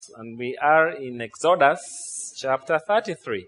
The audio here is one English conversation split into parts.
And we are in Exodus chapter 33.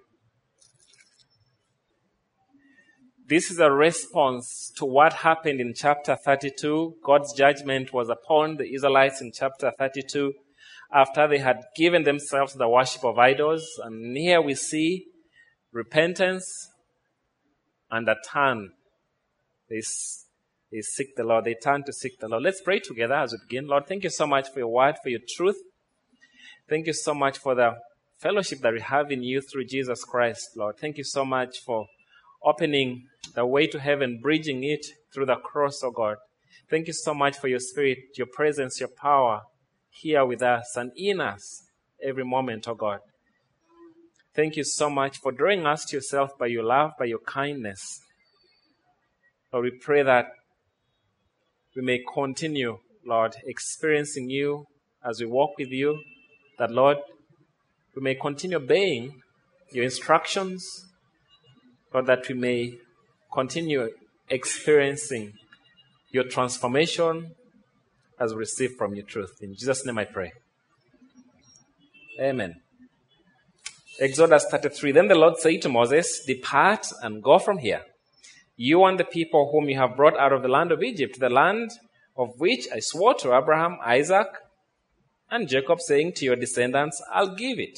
This is a response to what happened in chapter 32. God's judgment was upon the Israelites in chapter 32 after they had given themselves to the worship of idols. And here we see repentance and a turn. They seek the Lord. They turn to seek the Lord. Let's pray together as we begin. Lord, thank you so much for your word, for your truth. Thank you so much for the fellowship that we have in you through Jesus Christ, Lord. Thank you so much for opening the way to heaven, bridging it through the cross, oh God. Thank you so much for your spirit, your presence, your power here with us and in us every moment, oh God. Thank you so much for drawing us to yourself by your love, by your kindness. Lord, we pray that we may continue, Lord, experiencing you as we walk with you. That, Lord, we may continue obeying your instructions, Lord, that we may continue experiencing your transformation as we receive from your truth. In Jesus' name I pray. Amen. Exodus 33. Then the Lord said to Moses, "Depart and go from here, you and the people whom you have brought out of the land of Egypt, the land of which I swore to Abraham, Isaac, and Jacob, saying to your descendants, I'll give it.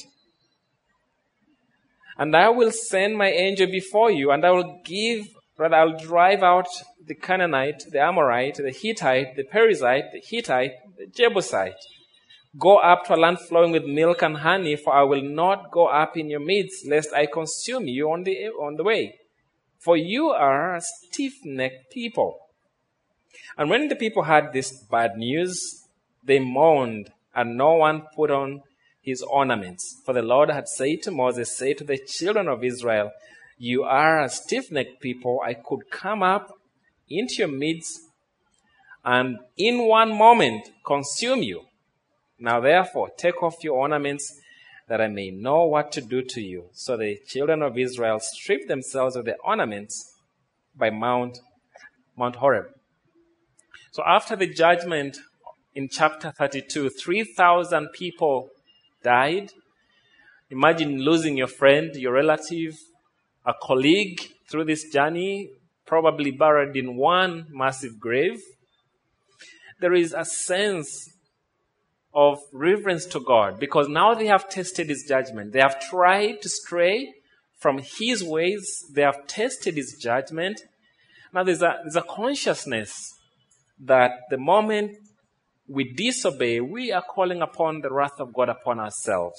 And I will send my angel before you, and I'll drive out the Canaanite, the Amorite, the Hittite, the Perizzite, the Hittite, the Jebusite. Go up to a land flowing with milk and honey, for I will not go up in your midst, lest I consume you on the way. For you are a stiff-necked people." And when the people heard this bad news, they mourned, and no one put on his ornaments. For the Lord had said to Moses, "Say to the children of Israel, you are a stiff-necked people. I could come up into your midst and in one moment consume you. Now therefore take off your ornaments, that I may know what to do to you." So the children of Israel stripped themselves of their ornaments by Mount Horeb. So after the judgment in chapter 32, 3,000 people died. Imagine losing your friend, your relative, a colleague through this journey, probably buried in one massive grave. There is a sense of reverence to God because now they have tasted his judgment. They have tried to stray from his ways. They have tasted his judgment. Now there's a consciousness that the moment we disobey, we are calling upon the wrath of God upon ourselves.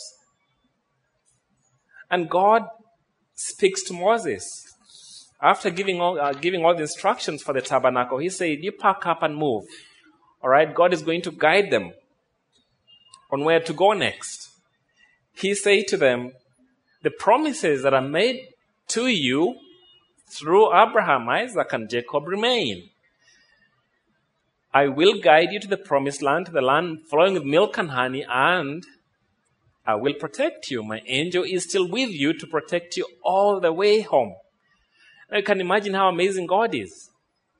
And God speaks to Moses. After giving all the instructions for the tabernacle, he said, "You pack up and move." All right, God is going to guide them on where to go next. He said to them, "The promises that are made to you through Abraham, Isaac, and Jacob remain. I will guide you to the promised land, to the land flowing with milk and honey, and I will protect you. My angel is still with you to protect you all the way home." Now you can imagine how amazing God is.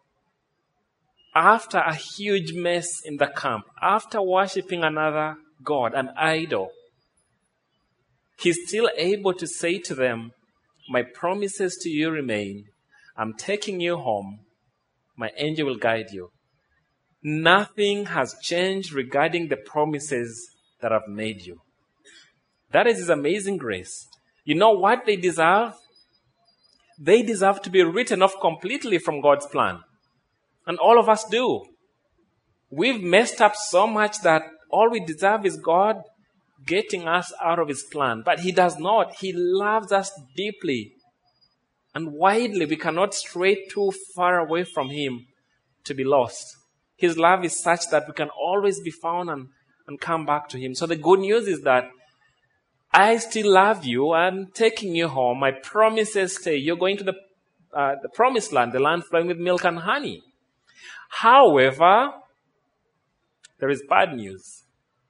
After a huge mess in the camp, after worshiping another god, an idol, he's still able to say to them, "My promises to you remain. I'm taking you home. My angel will guide you." Nothing has changed regarding the promises that I've made you. That is his amazing grace. You know what they deserve? They deserve to be written off completely from God's plan. And all of us do. We've messed up so much that all we deserve is God getting us out of his plan. But he does not. He loves us deeply and widely. We cannot stray too far away from him to be lost. His love is such that we can always be found and come back to him. So the good news is that I still love you. I'm taking you home. My promises stay. You're going to the promised land, the land flowing with milk and honey. However, there is bad news.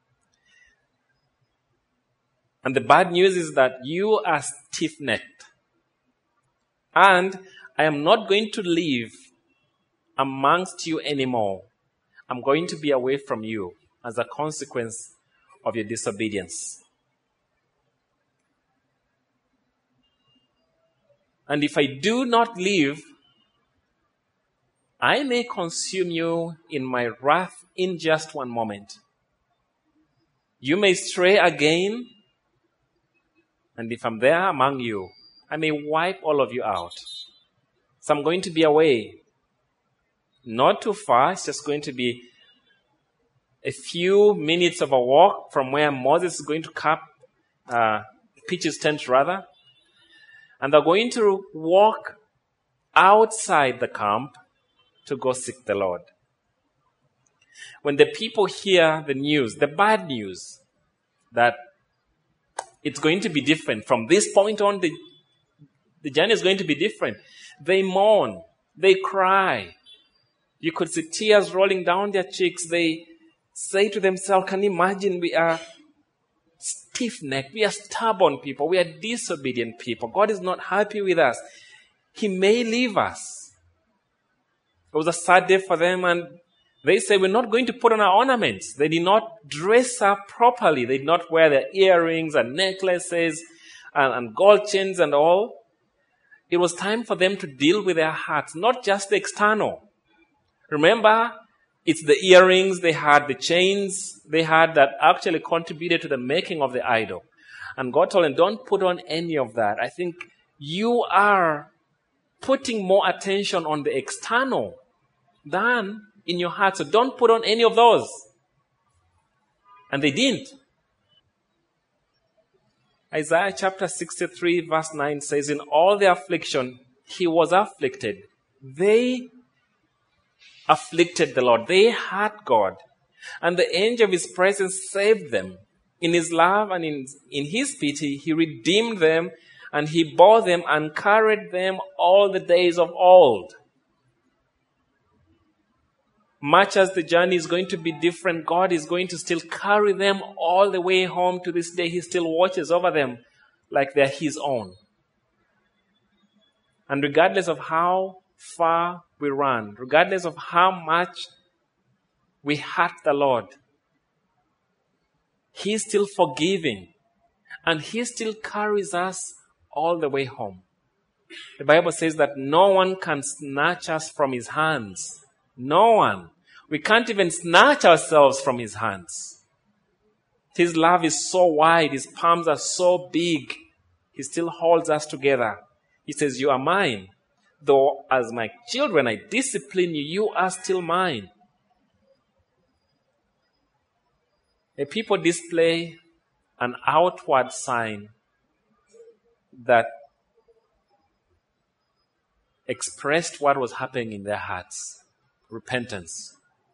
And the bad news is that you are stiff-necked. And I am not going to live amongst you anymore. I'm going to be away from you as a consequence of your disobedience. And if I do not leave, I may consume you in my wrath in just one moment. You may stray again, and if I'm there among you, I may wipe all of you out. So I'm going to be away. Not too far, it's just going to be a few minutes of a walk from where Moses is going to pitch his tent rather. And they're going to walk outside the camp to go seek the Lord. When the people hear the news, the bad news, that it's going to be different, from this point on, the journey is going to be different, they mourn, they cry. You could see tears rolling down their cheeks. They say to themselves, can you imagine, we are stiff-necked, we are stubborn people, we are disobedient people. God is not happy with us. He may leave us. It was a sad day for them, and they say, we're not going to put on our ornaments. They did not dress up properly. They did not wear their earrings and necklaces and gold chains and all. It was time for them to deal with their hearts, not just the external. Remember, it's the earrings they had, the chains they had that actually contributed to the making of the idol. And God told them, don't put on any of that. I think you are putting more attention on the external than in your heart. So don't put on any of those. And they didn't. Isaiah chapter 63 verse 9 says, in all their affliction, he was afflicted. They afflicted the Lord. They hurt God. And the angel of his presence saved them. In his love and in his pity, he redeemed them, and he bore them and carried them all the days of old. Much as the journey is going to be different, God is going to still carry them all the way home. To this day, he still watches over them like they're his own. And regardless of how far we run, regardless of how much we hurt the Lord, he's still forgiving, and he still carries us all the way home. The Bible says that no one can snatch us from his hands. No one. We can't even snatch ourselves from his hands. His love is so wide. His palms are so big. He still holds us together. He says, you are mine. Though as my children I discipline you, you are still mine. The people display an outward sign that expressed what was happening in their hearts. Repentance.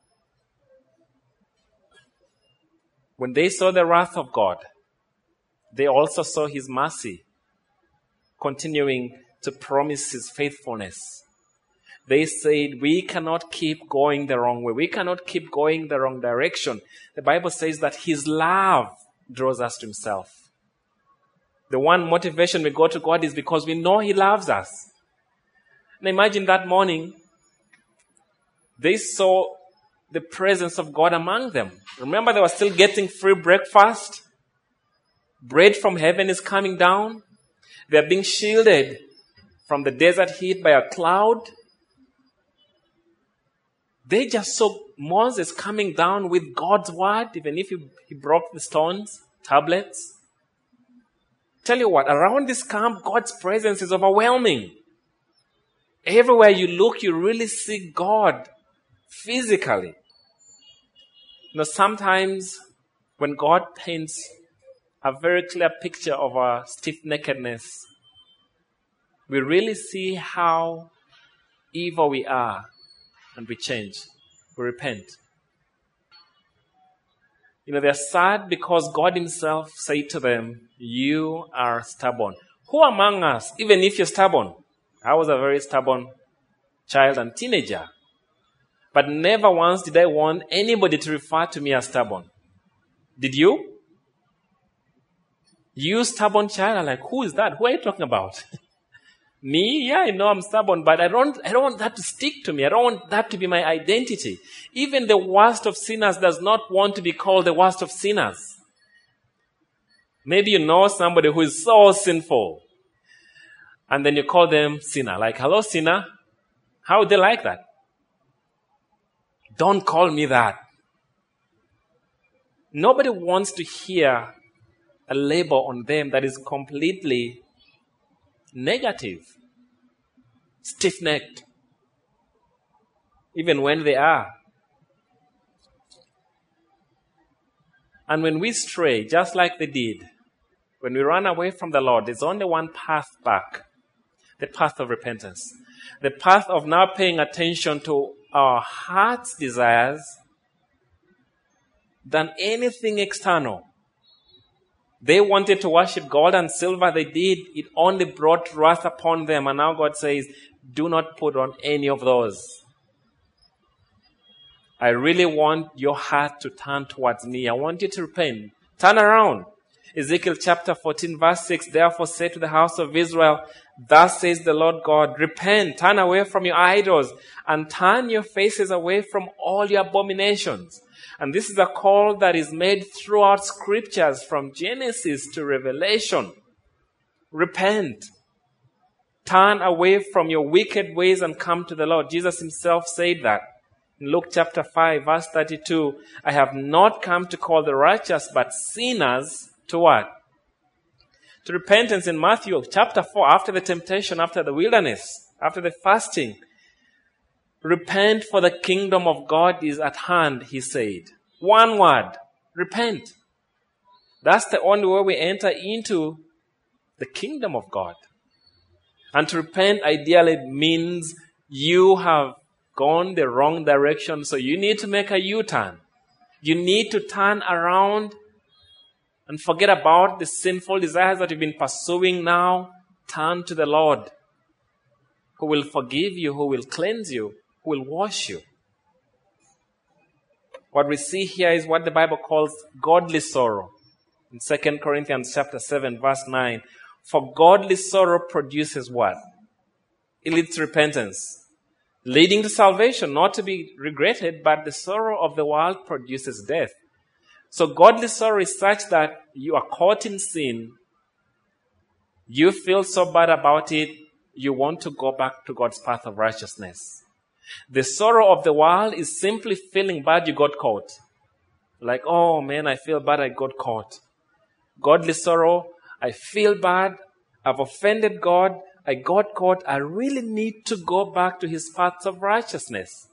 When they saw the wrath of God, they also saw his mercy, continuing to promise his faithfulness. They said, we cannot keep going the wrong way. We cannot keep going the wrong direction. The Bible says that his love draws us to himself. The one motivation we go to God is because we know he loves us. And imagine that morning, they saw the presence of God among them. Remember, they were still getting free breakfast. Bread from heaven is coming down. They are being shielded from the desert heat by a cloud. They just saw Moses coming down with God's word, even if he broke the stones, tablets. Tell you what, around this camp, God's presence is overwhelming. Everywhere you look, you really see God physically. You know, sometimes when God paints a very clear picture of our stiff-neckedness, we really see how evil we are, and we change. We repent. You know, they're sad because God himself said to them, you are stubborn. Who among us, even if you're stubborn? I was a very stubborn child and teenager. But never once did I want anybody to refer to me as stubborn. Did you? You stubborn child? I'm like, who is that? Who are you talking about? Me? Yeah, I know I'm stubborn, but I don't want that to stick to me. I don't want that to be my identity. Even the worst of sinners does not want to be called the worst of sinners. Maybe you know somebody who is so sinful. And then you call them sinner. Like, hello, sinner. How would they like that? Don't call me that. Nobody wants to hear a label on them that is completely negative, stiff-necked, even when they are. And when we stray, just like they did, when we run away from the Lord, there's only one path back, the path of repentance, the path of now paying attention to our heart's desires than anything external. They wanted to worship gold and silver. They did. It only brought wrath upon them. And now God says, do not put on any of those. I really want your heart to turn towards me. I want you to repent. Turn around. Ezekiel chapter 14 verse 6, therefore say to the house of Israel, thus says the Lord God, repent, turn away from your idols, and turn your faces away from all your abominations. And this is a call that is made throughout scriptures from Genesis to Revelation. Repent. Turn away from your wicked ways and come to the Lord. Jesus himself said that. In Luke chapter 5 verse 32, I have not come to call the righteous but sinners to what? To repentance. In Matthew chapter 4, after the temptation, after the wilderness, after the fasting, repent, for the kingdom of God is at hand, he said. One word, repent. That's the only way we enter into the kingdom of God. And to repent ideally means you have gone the wrong direction, so you need to make a U-turn. You need to turn around and forget about the sinful desires that you've been pursuing now. Turn to the Lord, who will forgive you, who will cleanse you, who will wash you. What we see here is what the Bible calls godly sorrow. In 2 Corinthians chapter 7, verse 9, for godly sorrow produces what? It leads to repentance, leading to salvation, not to be regretted, but the sorrow of the world produces death. So godly sorrow is such that you are caught in sin, you feel so bad about it, you want to go back to God's path of righteousness. The sorrow of the world is simply feeling bad you got caught. Like, oh man, I feel bad I got caught. Godly sorrow, I feel bad, I've offended God, I got caught, I really need to go back to his paths of righteousness.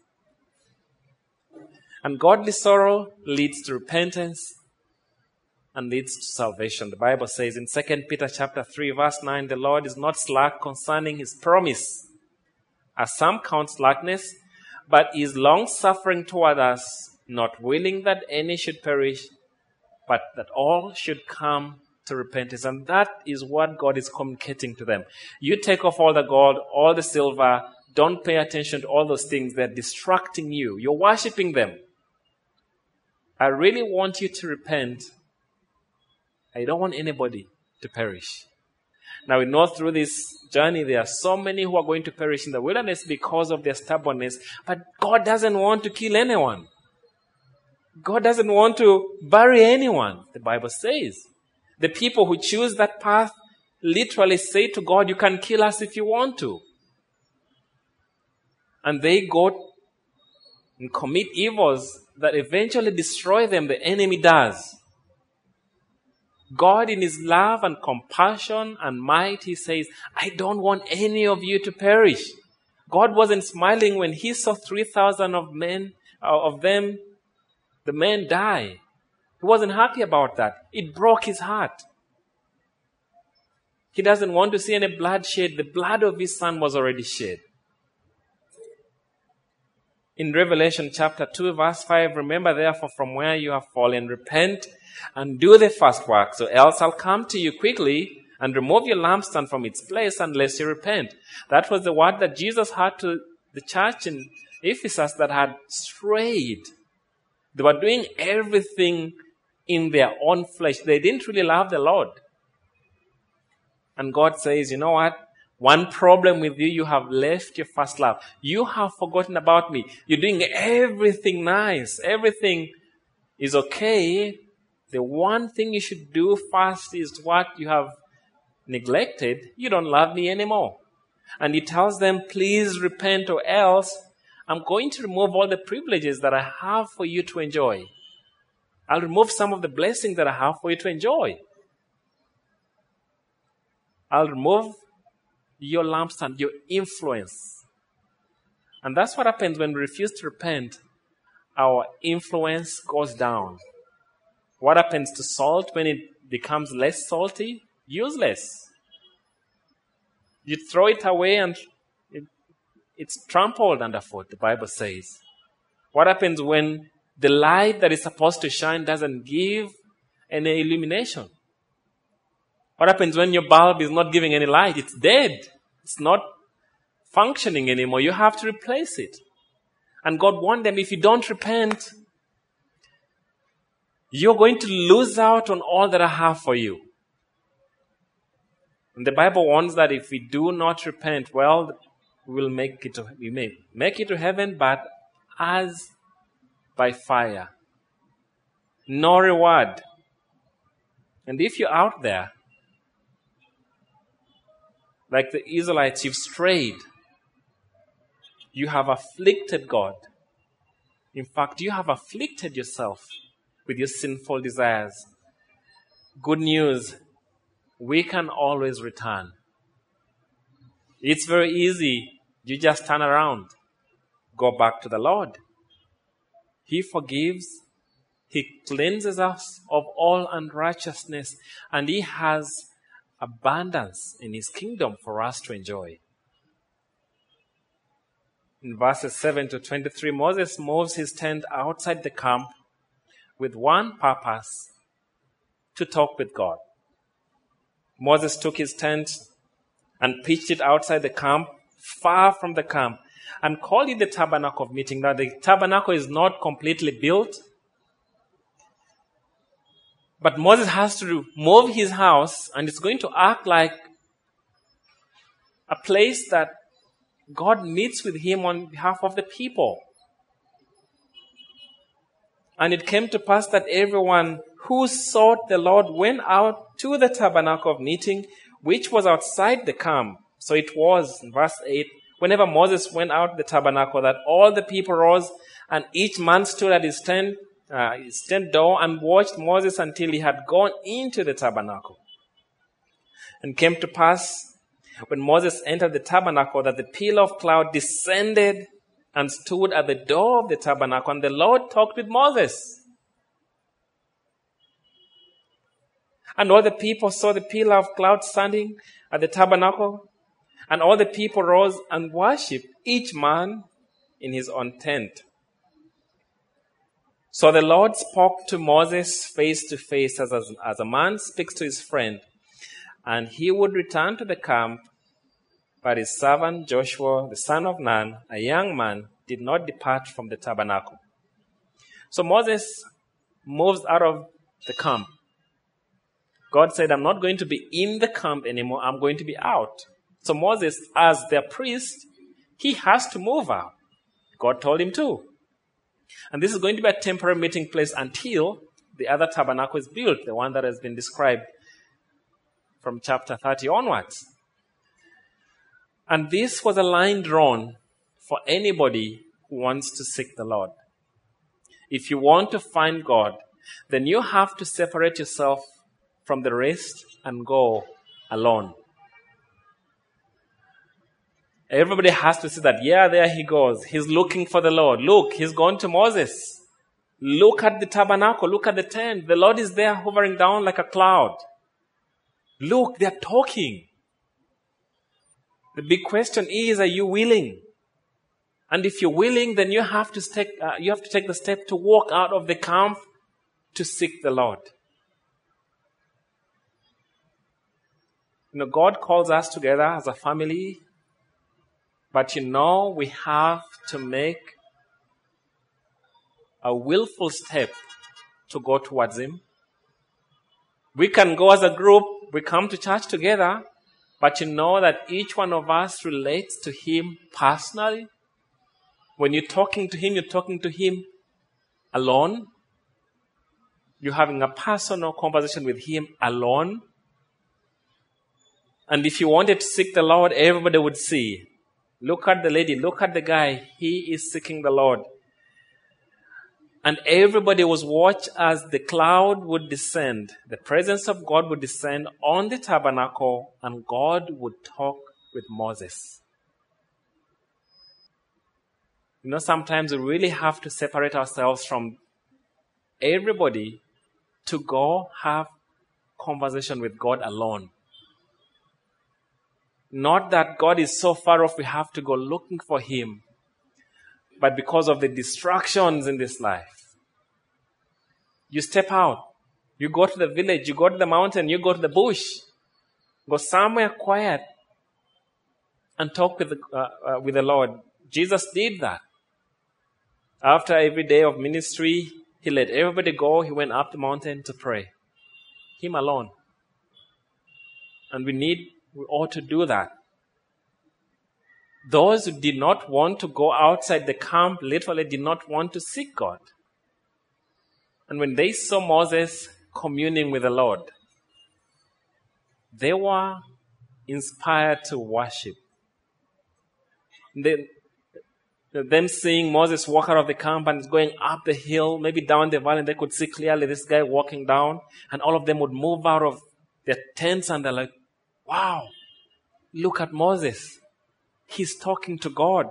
And godly sorrow leads to repentance and leads to salvation. The Bible says in 2 Peter chapter 3 verse 9, the Lord is not slack concerning his promise, as some count slackness, but is long-suffering toward us, not willing that any should perish, but that all should come to repentance. And that is what God is communicating to them. You take off all the gold, all the silver, don't pay attention to all those things. They're distracting you. You're worshiping them. I really want you to repent. I don't want anybody to perish. Now we know through this journey there are so many who are going to perish in the wilderness because of their stubbornness. But God doesn't want to kill anyone. God doesn't want to bury anyone, the Bible says. The people who choose that path literally say to God, you can kill us if you want to. And they go and commit evils that eventually destroy them. The enemy does. God in his love and compassion and might, he says, I don't want any of you to perish. God wasn't smiling when he saw 3,000 of them, the men die. He wasn't happy about that. It broke his heart. He doesn't want to see any bloodshed. The blood of his son was already shed. In Revelation chapter 2 verse 5, remember therefore from where you have fallen, repent and do the first work, so else I'll come to you quickly and remove your lampstand from its place unless you repent. That was the word that Jesus had to the church in Ephesus that had strayed. They were doing everything in their own flesh. They didn't really love the Lord. And God says, you know what? One problem with you, you have left your first love. You have forgotten about me. You're doing everything nice. Everything is okay. the one thing you should do first is what you have neglected. You don't love me anymore. And he tells them, please repent or else I'm going to remove all the privileges that I have for you to enjoy. I'll remove some of the blessings that I have for you to enjoy. I'll remove your lampstand, your influence. And that's what happens when we refuse to repent. Our influence goes down. What happens to salt when it becomes less salty? Useless. You throw it away and it's trampled underfoot, the Bible says. What happens when the light that is supposed to shine doesn't give any illumination? What happens when your bulb is not giving any light? It's dead. It's not functioning anymore. You have to replace it. And God warned them, if you don't repent, you're going to lose out on all that I have for you. And the Bible warns that if we do not repent, well, we may make it to heaven, but as by fire. No reward. And if you're out there, like the Israelites, you've strayed. You have afflicted God. In fact, you have afflicted yourself with your sinful desires. Good news, we can always return. It's very easy. You just turn around. Go back to the Lord. He forgives. He cleanses us of all unrighteousness. And He has abundance in His kingdom for us to enjoy. In verses 7 to 23, Moses moves his tent outside the camp with one purpose, to talk with God. Moses took his tent and pitched it outside the camp, far from the camp, and called it the tabernacle of meeting. Now, the tabernacle is not completely built, but Moses has to move his house, and it's going to act like a place that God meets with him on behalf of the people. And it came to pass that everyone who sought the Lord went out to the tabernacle of meeting, which was outside the camp. So it was, in verse 8, whenever Moses went out the tabernacle, that all the people rose, and each man stood at his tent door and watched Moses until he had gone into the tabernacle. And came to pass, when Moses entered the tabernacle, that the pillar of cloud descended and stood at the door of the tabernacle, and the Lord talked with Moses. And all the people saw the pillar of cloud standing at the tabernacle, and all the people rose and worshipped, each man in his own tent. So the Lord spoke to Moses face to face as a man speaks to his friend, and he would return to the camp. But his servant Joshua, the son of Nun, a young man, did not depart from the tabernacle. So Moses moves out of the camp. God said, I'm not going to be in the camp anymore. I'm going to be out. So Moses, as their priest, he has to move out. God told him to. And this is going to be a temporary meeting place until the other tabernacle is built, the one that has been described from chapter 30 onwards. And this was a line drawn for anybody who wants to seek the Lord. If you want to find God, then you have to separate yourself from the rest and go alone. Everybody has to see that, yeah, there he goes. He's looking for the Lord. Look, he's gone to Moses. Look at the tabernacle. Look at the tent. The Lord is there hovering down like a cloud. Look, they're talking. The big question is, are you willing? And if you're willing, then you have to take the step to walk out of the camp to seek the Lord. God calls us together as a family, but we have to make a willful step to go towards Him. We can go as a group, we come to church together, but that each one of us relates to Him personally. When you're talking to Him alone. You're having a personal conversation with Him alone. And if you wanted to seek the Lord, everybody would see. Look at the lady, look at the guy. He is seeking the Lord. And everybody was watched as the cloud would descend. The presence of God would descend on the tabernacle, and God would talk with Moses. Sometimes we really have to separate ourselves from everybody to go have conversation with God alone. Not that God is so far off we have to go looking for Him, but because of the distractions in this life. You step out. You go to the village. You go to the mountain. You go to the bush. Go somewhere quiet and talk with the Lord. Jesus did that. After every day of ministry, He let everybody go. He went up the mountain to pray. Him alone. And we ought to do that. Those who did not want to go outside the camp literally did not want to seek God. And when they saw Moses communing with the Lord, they were inspired to worship. Them seeing Moses walk out of the camp and going up the hill, maybe down the valley, and they could see clearly this guy walking down, and all of them would move out of their tents and they're like, wow, look at Moses. He's talking to God.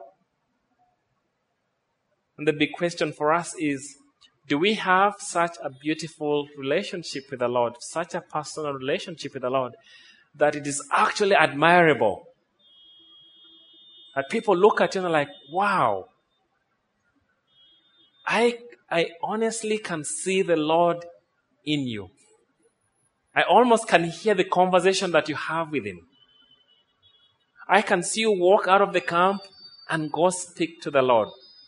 And the big question for us is, do we have such a beautiful relationship with the Lord, such a personal relationship with the Lord, that it is actually admirable? That people look at you and are like, wow, I honestly can see the Lord in you. I almost can hear the conversation that you have with Him. I can see you walk out of the camp and go speak to the Lord.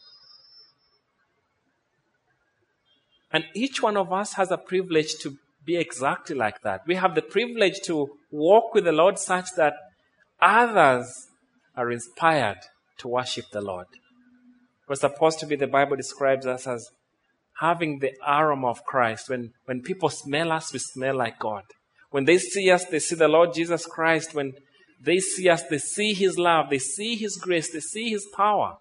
And each one of us has a privilege to be exactly like that. We have the privilege to walk with the Lord such that others are inspired to worship the Lord. We're supposed to be, the Bible describes us as having the aroma of Christ. When people smell us, we smell like God. When they see us, they see the Lord Jesus Christ. When they see us, they see His love, they see His grace, they see His power.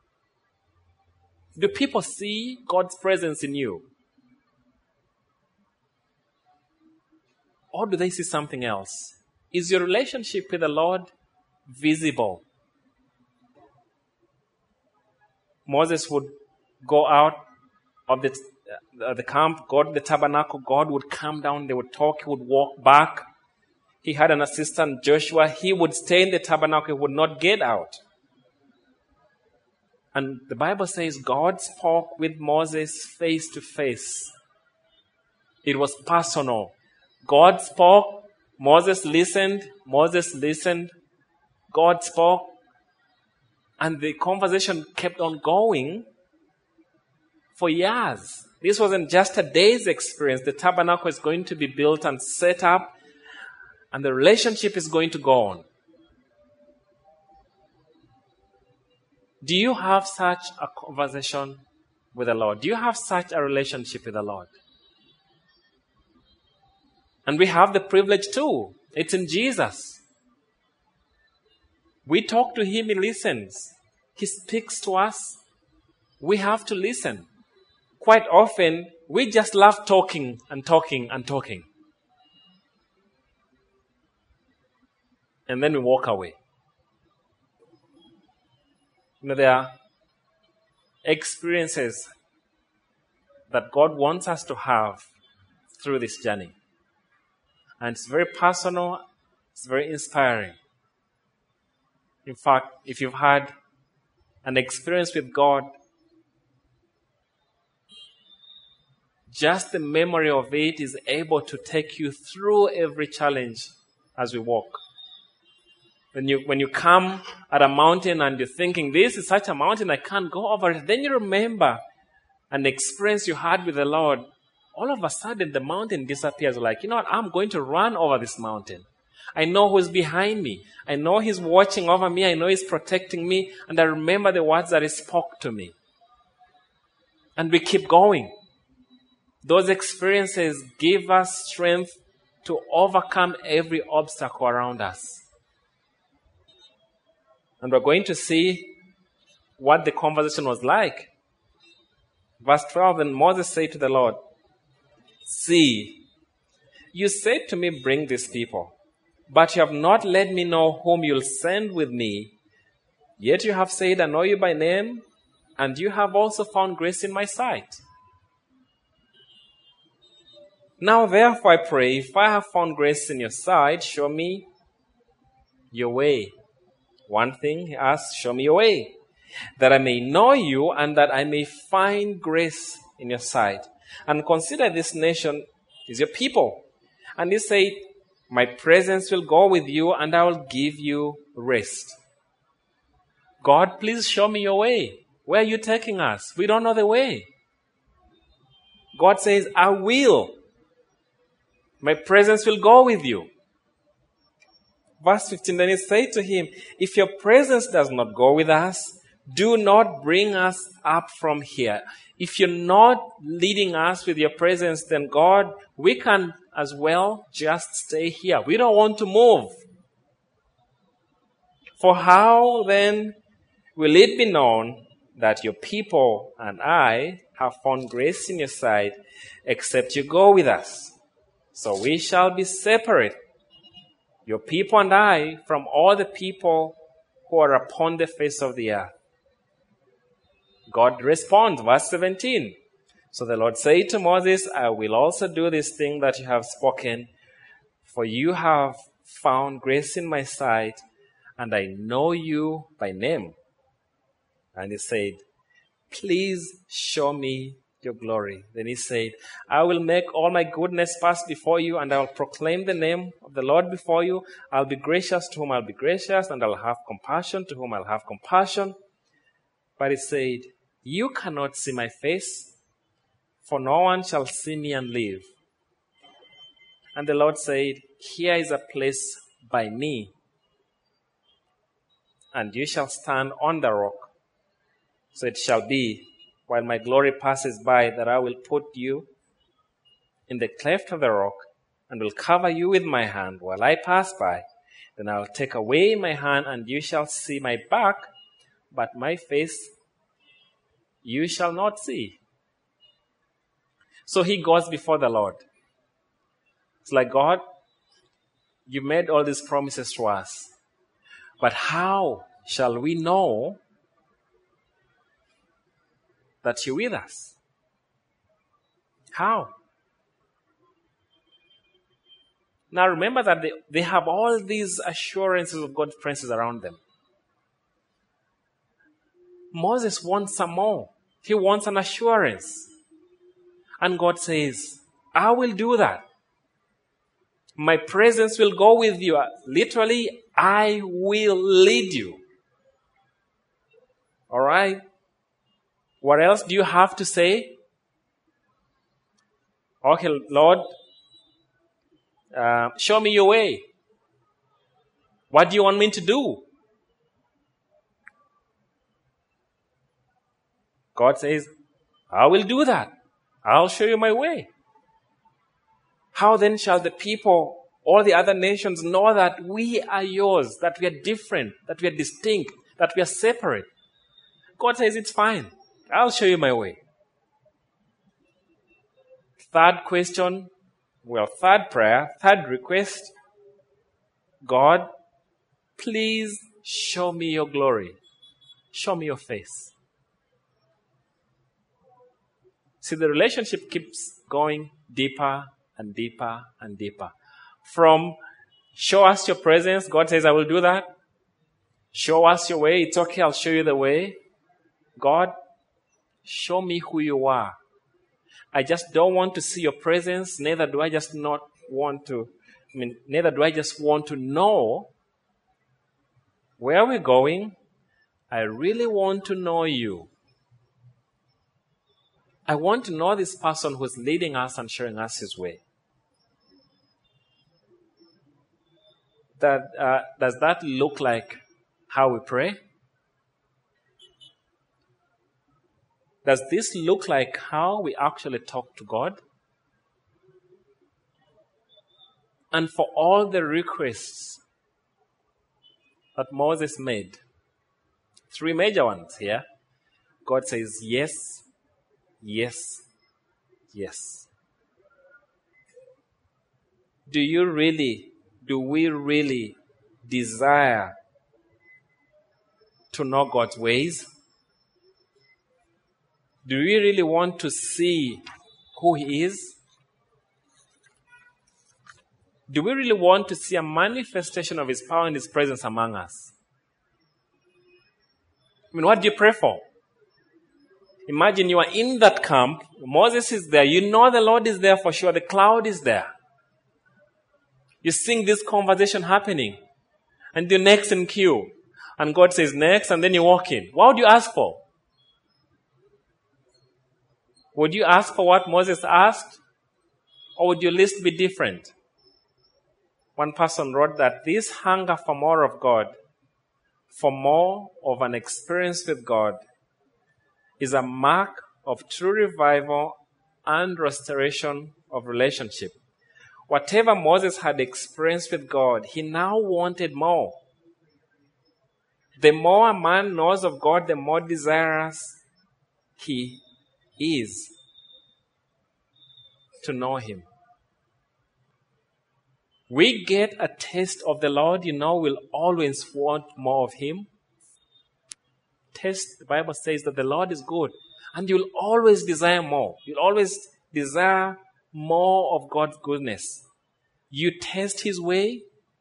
Do people see God's presence in you? Or do they see something else? Is your relationship with the Lord visible? Moses would go out of the camp, go to the tabernacle, God would come down, they would talk, He would walk back. He had an assistant, Joshua. He would stay in the tabernacle, he would not get out. And the Bible says God spoke with Moses face to face. It was personal. God spoke, Moses listened, God spoke, and the conversation kept on going for years. This wasn't just a day's experience. The tabernacle is going to be built and set up, and the relationship is going to go on. Do you have such a conversation with the Lord? Do you have such a relationship with the Lord? And we have the privilege too. It's in Jesus. We talk to Him, He listens. He speaks to us. We have to listen. Quite often, we just love talking and talking and talking. And then we walk away. There are experiences that God wants us to have through this journey. And it's very personal, it's very inspiring. In fact, if you've had an experience with God, just the memory of it is able to take you through every challenge as we walk. When you come at a mountain and you're thinking, this is such a mountain, I can't go over it. Then you remember an experience you had with the Lord. All of a sudden, the mountain disappears. Like, you know what? I'm going to run over this mountain. I know who's behind me. I know He's watching over me. I know He's protecting me. And I remember the words that He spoke to me. And we keep going. Those experiences give us strength to overcome every obstacle around us. And we're going to see what the conversation was like. Verse 12, then Moses said to the Lord, "See, you said to me, bring these people, but you have not let me know whom you'll send with me. Yet you have said, I know you by name, and you have also found grace in my sight. Now therefore I pray, if I have found grace in your sight, show me your way." One thing he asks, show me your way, that I may know you and that I may find grace in your sight. And consider this nation is your people. And he said, my presence will go with you and I will give you rest. God, please show me your way. Where are you taking us? We don't know the way. God says, I will. My presence will go with you. Verse 15, then he said to him, if your presence does not go with us, do not bring us up from here. If you're not leading us with your presence, then God, we can as well just stay here. We don't want to move. For how then will it be known that your people and I have found grace in your sight, except you go with us? So we shall be separate, your people and I, from all the people who are upon the face of the earth. God responds, verse 17. So the Lord said to Moses, I will also do this thing that you have spoken, for you have found grace in my sight, and I know you by name. And he said, please show me your glory. Then he said, I will make all my goodness pass before you, and I will proclaim the name of the Lord before you. I'll be gracious to whom I'll be gracious, and I'll have compassion to whom I'll have compassion. But he said, you cannot see my face, for no one shall see me and live. And the Lord said, here is a place by me, and you shall stand on the rock. So it shall be, while my glory passes by, that I will put you in the cleft of the rock, and will cover you with my hand while I pass by. Then I will take away my hand, and you shall see my back, but my face you shall not see. So he goes before the Lord. It's like, God, you made all these promises to us, but how shall we know that you're with us? How? Now remember that they have all these assurances of God's presence around them. Moses wants some more. He wants an assurance. And God says, I will do that. My presence will go with you. Literally, I will lead you. All right? What else do you have to say? Okay, Lord, show me your way. What do you want me to do? God says, I will do that. I'll show you my way. How then shall the people, all the other nations, know that we are yours, that we are different, that we are distinct, that we are separate? God says, it's fine. I'll show you my way. Third question, third prayer, third request. God, please show me your glory. Show me your face. See, the relationship keeps going deeper and deeper and deeper. From show us your presence, God says, I will do that. Show us your way, it's okay, I'll show you the way. God, show me who you are. I just don't want to see your presence, neither do I just want to know where we're going. I really want to know you. I want to know this person who's leading us and showing us his way. Does that look like how we pray? Does this look like how we actually talk to God? And for all the requests that Moses made, 3 major ones here, God says yes, yes, yes. Do we really desire to know God's ways? Do we really want to see who He is? Do we really want to see a manifestation of His power and His presence among us? I mean, what do you pray for? Imagine you are in that camp. Moses is there. You know the Lord is there for sure. The cloud is there. You seeing this conversation happening. And you're next in queue. And God says next, and then you walk in. What would you ask for? Would you ask for what Moses asked? Or would your list be different? One person wrote that this hunger for more of God, for more of an experience with God, is a mark of true revival and restoration of relationship. Whatever Moses had experienced with God, he now wanted more. The more a man knows of God, the more desirous he is to know Him. We get a taste of the Lord, we'll always want more of Him. The Bible says that the Lord is good, and you'll always desire more. You'll always desire more of God's goodness. You test His way.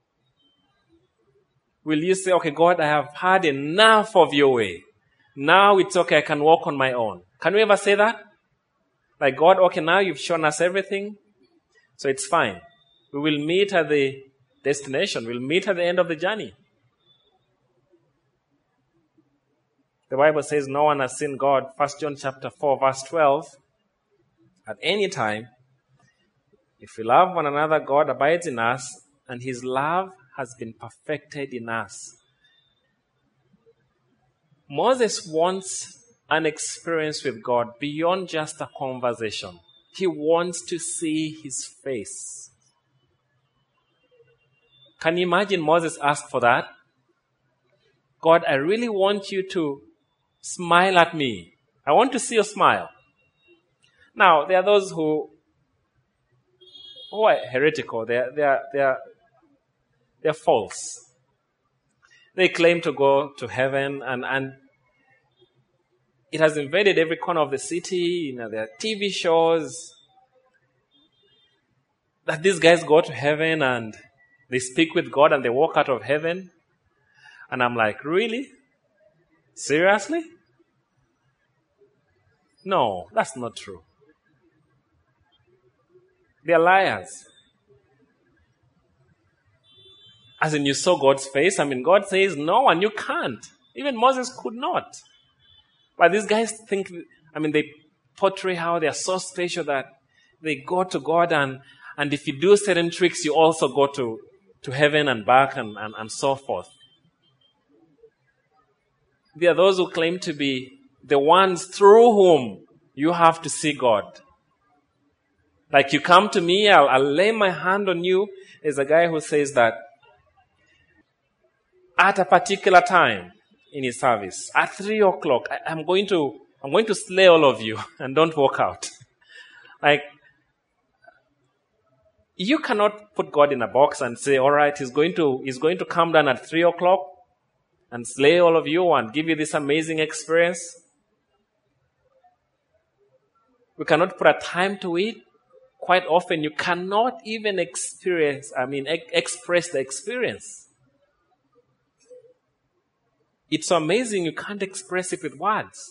Will you say, okay, God, I have had enough of your way. Now it's okay, I can walk on my own. Can we ever say that? Like, God, okay, now you've shown us everything, so it's fine. We will meet at the destination. We'll meet at the end of the journey. The Bible says no one has seen God, 1 John chapter 4, verse 12. At any time, if we love one another, God abides in us, and His love has been perfected in us. Moses wants an experience with God beyond just a conversation. He wants to see His face. Can you imagine Moses asked for that? God, I really want you to smile at me. I want to see your smile. Now, there are those who are heretical. They're false. They claim to go to heaven, and it has invaded every corner of the city. There are TV shows that these guys go to heaven and they speak with God and they walk out of heaven. And I'm like, really? Seriously? No, that's not true. They're liars. As in, you saw God's face. God says no, and you can't. Even Moses could not. But these guys think, they portray how they are so special that they go to God, and if you do certain tricks, you also go to heaven and back and so forth. There are those who claim to be the ones through whom you have to see God. Like, you come to me, I'll lay my hand on you. There's a guy who says that at a particular time in his service, at 3:00, I'm going to slay all of you and don't walk out. Like, you cannot put God in a box and say, all right, he's going to come down at 3:00 and slay all of you and give you this amazing experience. We cannot put a time to it. Quite often, you cannot even express the experience. It's so amazing you can't express it with words.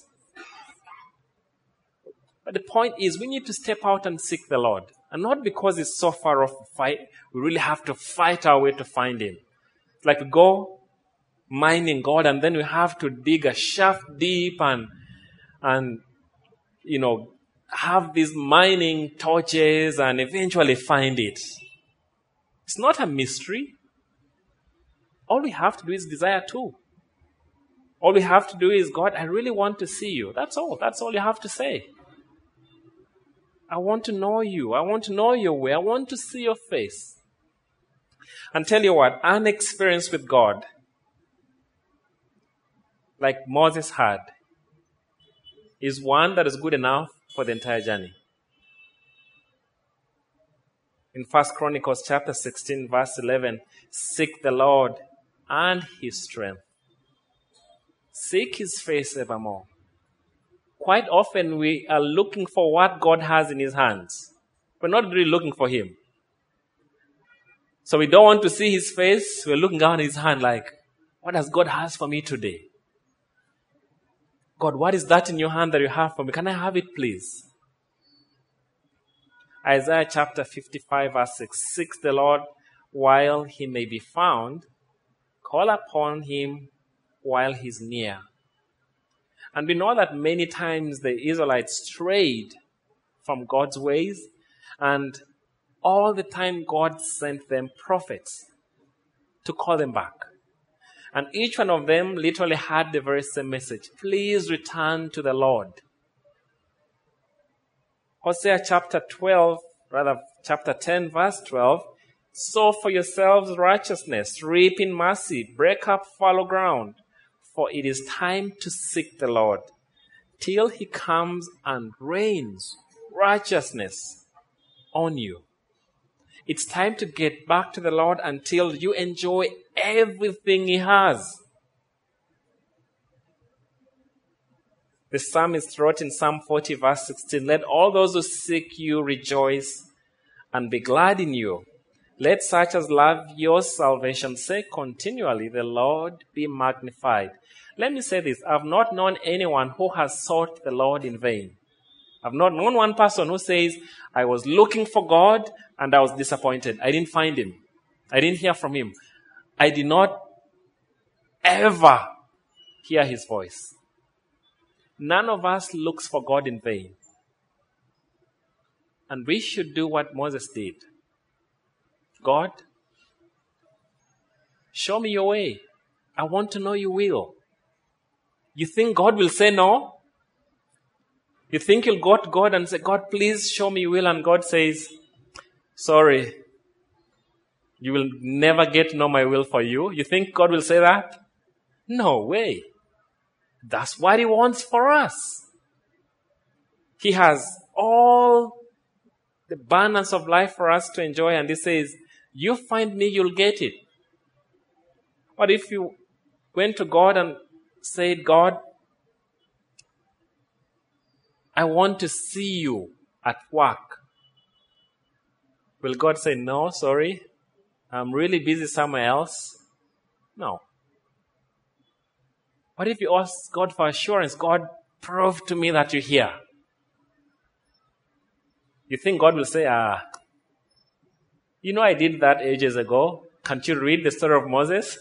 But the point is, we need to step out and seek the Lord. And not because it's so far off, we really have to fight our way to find Him. It's like we go mining God, and then we have to dig a shaft deep and have these mining torches and eventually find it. It's not a mystery. All we have to do is desire too. All we have to do is, God, I really want to see you. That's all. That's all you have to say. I want to know you. I want to know your way. I want to see your face. And tell you what, an experience with God, like Moses had, is one that is good enough for the entire journey. In 1 Chronicles chapter 16, verse 11, seek the Lord and his strength. Seek his face evermore. Quite often we are looking for what God has in his hands. We're not really looking for him. So we don't want to see his face. We're looking down his hand like, what does God has for me today? God, what is that in your hand that you have for me? Can I have it, please? Isaiah chapter 55, verse 6. Seek the Lord while he may be found. Call upon him while he's near. And we know that many times the Israelites strayed from God's ways, and all the time God sent them prophets to call them back. And each one of them literally had the very same message. Please return to the Lord. Hosea chapter 10, verse 12. Sow for yourselves righteousness, reap in mercy, break up fallow ground. For it is time to seek the Lord, till he comes and rains righteousness on you. It's time to get back to the Lord until you enjoy everything he has. The psalmist wrote in Psalm 40, verse 16, let all those who seek you rejoice and be glad in you. Let such as love your salvation say continually, the Lord be magnified. Let me say this. I've not known anyone who has sought the Lord in vain. I've not known one person who says, I was looking for God and I was disappointed. I didn't find him. I didn't hear from him. I did not ever hear his voice. None of us looks for God in vain. And we should do what Moses did. God, show me your way. I want to know your will. You think God will say no? You think you'll go to God and say, God, please show me your will. And God says, sorry, you will never get to know my will for you. You think God will say that? No way. That's what he wants for us. He has all the abundance of life for us to enjoy. And he says, you find me, you'll get it. What if you went to God and said, God, I want to see you at work? Will God say, no, sorry, I'm really busy somewhere else? No. What if you ask God for assurance? God, prove to me that you're here. You think God will say, you know I did that ages ago. Can't you read the story of Moses?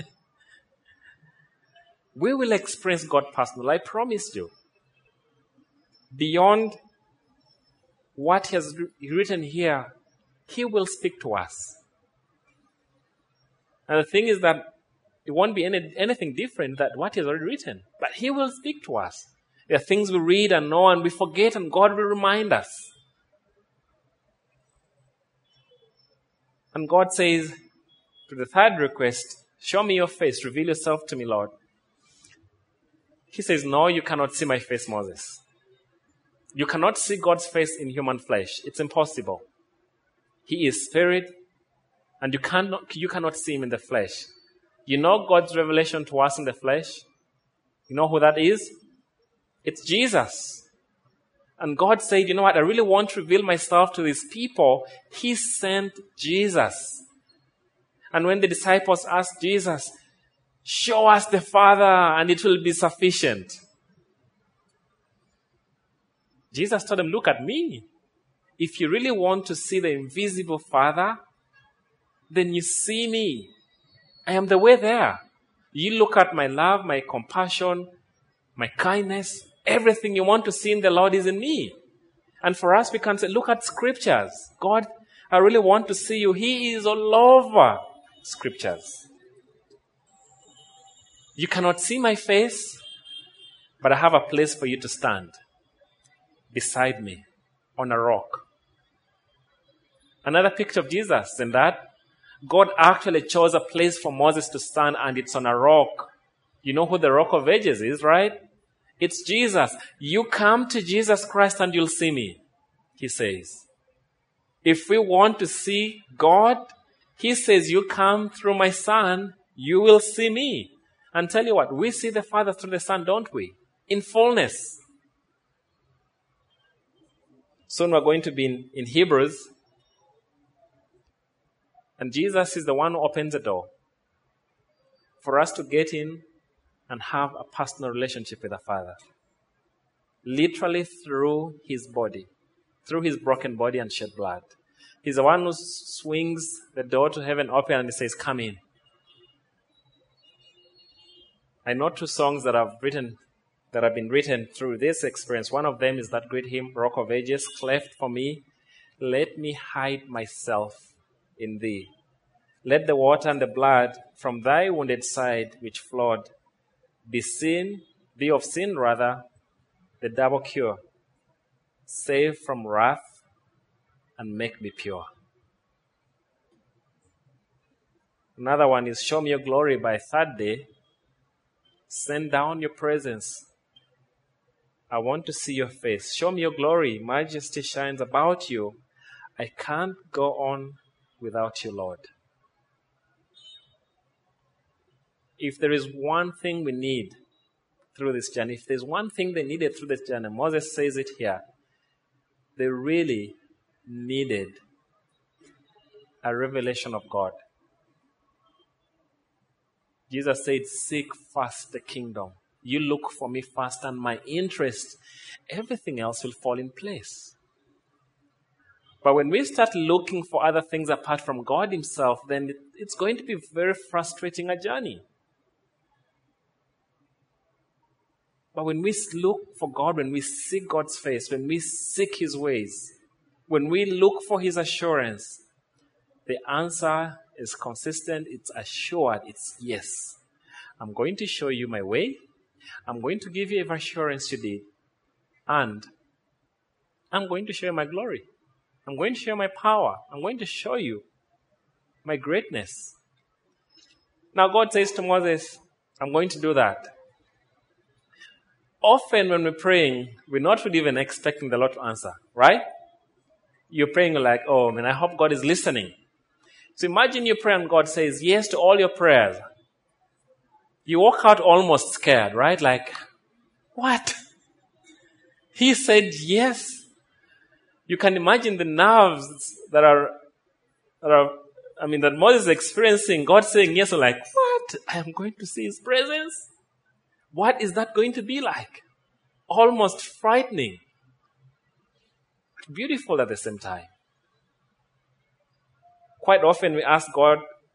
We will experience God personally, I promise you. Beyond what he has written here, he will speak to us. And the thing is that it won't be anything different than what he has already written. But he will speak to us. There are things we read and know and we forget, and God will remind us. And God says to the third request, show me your face, reveal yourself to me, Lord. He says, no, you cannot see my face, Moses. You cannot see God's face in human flesh. It's impossible. He is spirit, and you cannot see him in the flesh. You know God's revelation to us in the flesh? You know who that is? It's Jesus. And God said, you know what, I really want to reveal myself to these people. He sent Jesus. And when the disciples asked Jesus, show us the Father and it will be sufficient, Jesus told them, look at me. If you really want to see the invisible Father, then you see me. I am the way there. You look at my love, my compassion, my kindness. Everything you want to see in the Lord is in me. And for us, we can say, look at scriptures. God, I really want to see you. He is all over scriptures. You cannot see my face, but I have a place for you to stand beside me on a rock. Another picture of Jesus in that, God actually chose a place for Moses to stand, and it's on a rock. You know who the Rock of Ages is, right? It's Jesus. You come to Jesus Christ and you'll see me, he says. If we want to see God, he says, you come through my Son, you will see me. And tell you what, we see the Father through the Son, don't we? In fullness. Soon we're going to be in Hebrews. And Jesus is the one who opens the door for us to get in and have a personal relationship with the Father. Literally through his body, through his broken body and shed blood. He's the one who swings the door to heaven open and he says, come in. I know 2 songs that have been written through this experience. One of them is that great hymn, Rock of Ages, cleft for me. Let me hide myself in thee. Let the water and the blood from thy wounded side which flowed be of sin rather, the double cure. Save from wrath and make me pure. Another one is show me your glory by third day. Send down your presence. I want to see your face. Show me your glory. Majesty shines about you. I can't go on without you, Lord. If there is one thing we need through this journey, if there's one thing they needed through this journey, Moses says it here. They really needed a revelation of God. Jesus said, seek first the kingdom. You look for me first and my interest. Everything else will fall in place. But when we start looking for other things apart from God himself, then it's going to be very frustrating a journey. But when we look for God, when we seek God's face, when we seek his ways, when we look for his assurance, the answer is consistent, it's assured, it's yes. I'm going to show you my way. I'm going to give you every assurance you did. And I'm going to show you my glory. I'm going to show you my power. I'm going to show you my greatness. Now God says to Moses, I'm going to do that. Often when we're praying, we're not really even expecting the Lord to answer, right? You're praying like, oh man, I hope God is listening. So imagine you pray and God says yes to all your prayers. You walk out almost scared, right? Like, what? He said yes. You can imagine the nerves that Moses is experiencing. God saying yes, like, what? I am going to see his presence? What is that going to be like? Almost frightening. Beautiful at the same time. Quite often we ask God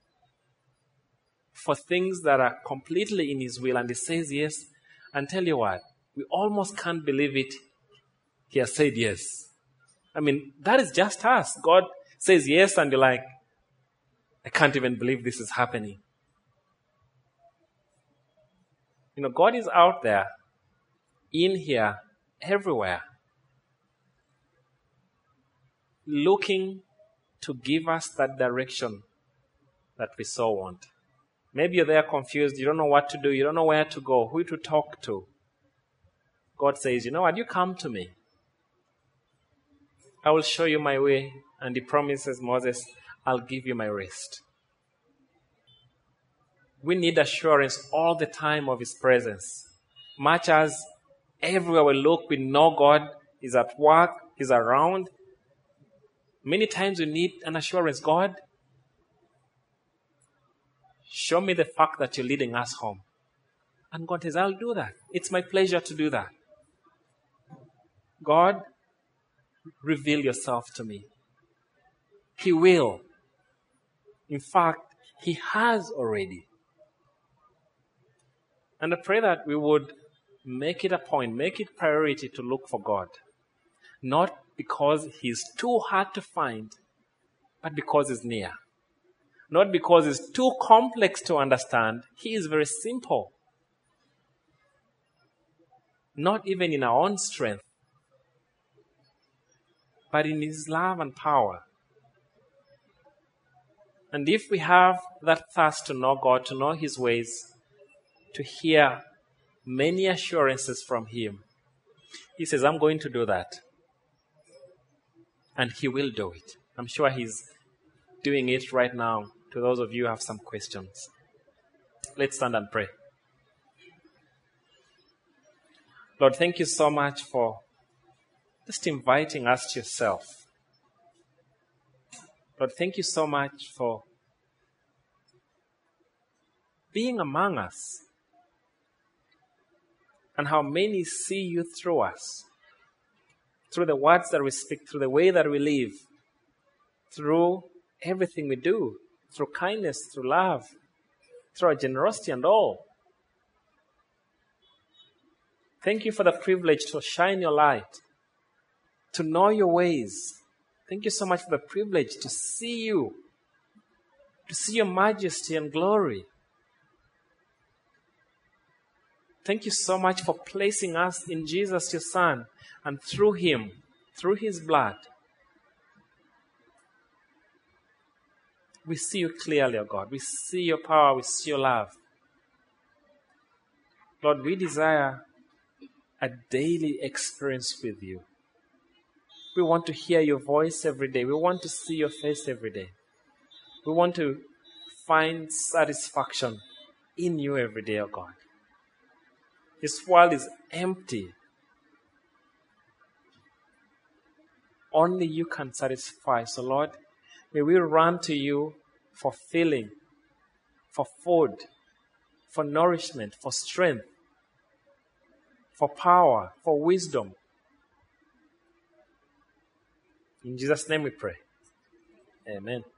for things that are completely in his will and he says yes. And tell you what, we almost can't believe it. He has said yes. I mean, that is just us. God says yes and you're like, I can't even believe this is happening. You know, God is out there, in here, everywhere, looking to give us that direction that we so want. Maybe you're there confused, you don't know what to do, you don't know where to go, who to talk to. God says, you know what, you come to me. I will show you my way. And he promises Moses, I'll give you my rest. We need assurance all the time of his presence. Much as everywhere we look, we know God is at work, he's around. Many times we need an assurance. God, show me the fact that you're leading us home. And God says, I'll do that. It's my pleasure to do that. God, reveal yourself to me. He will. In fact, he has already. And I pray that we would make it a point, make it priority to look for God. Not because he's too hard to find, but because he's near. Not because it's too complex to understand. He is very simple. Not even in our own strength, but in his love and power. And if we have that thirst to know God, to know His ways, to hear many assurances from Him, He says, I'm going to do that. And He will do it. I'm sure He's doing it right now. To those of you who have some questions, let's stand and pray. Lord, thank you so much for just inviting us to yourself. Lord, thank you so much for being among us and how many see you through us, through the words that we speak, through the way that we live, through everything we do, through kindness, through love, through our generosity and all. Thank you for the privilege to shine your light, to know your ways. Thank you so much for the privilege to see you, to see your majesty and glory. Thank you so much for placing us in Jesus, your Son, and through Him, through His blood, we see you clearly, O God. We see your power, we see your love. Lord, we desire a daily experience with you. We want to hear your voice every day. We want to see your face every day. We want to find satisfaction in you every day, O God. This world is empty. Only you can satisfy. So, Lord, may we run to you for filling, for food, for nourishment, for strength, for power, for wisdom. In Jesus' name we pray. Amen.